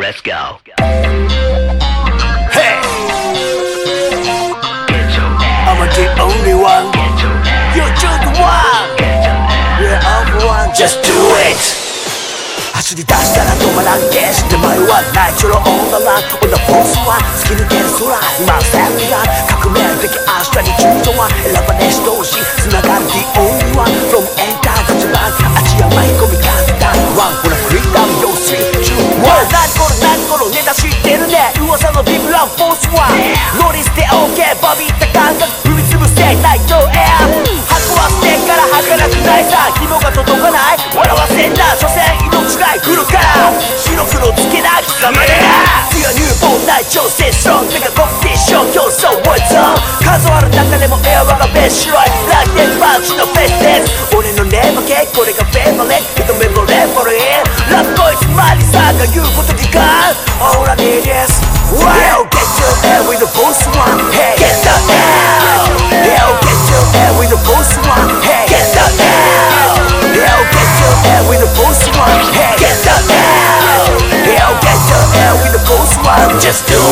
Let's go. Hey, I'm the only one. You're just the one. We're all for one. Just do it. 走り出したら止まらん決して迷わないチョロオンダランオンダフォースは突き抜ける空今セーフが革命的明日に中途は選ばれし同士つながる The only one From enter 立場あちや舞い込み風だ One for the freedom Yo see you Wow 何このネタ知ってるね噂のビブランフォースはノリ捨て OK バビった感覚踏み潰せナイトエア箱は捨てから儚くないさ紐が届かない笑わせんな所詮命が来るから白黒つけな貴様でな次はニューボーン内調整ストロングメガコンピティション競争 What's up 数ある中でもエアワがベスト白いブラックデンパンチのフェイスです俺のネバケこれがフェイバレット認めろレフォルインラブこいつマリさんが言うこと時間 All I need is Well get your air with the boss one Hey get the L Hell get your air with the boss one Hey get the L Hell get your air with the boss one Hey get the L Hell get your air with the boss one Just do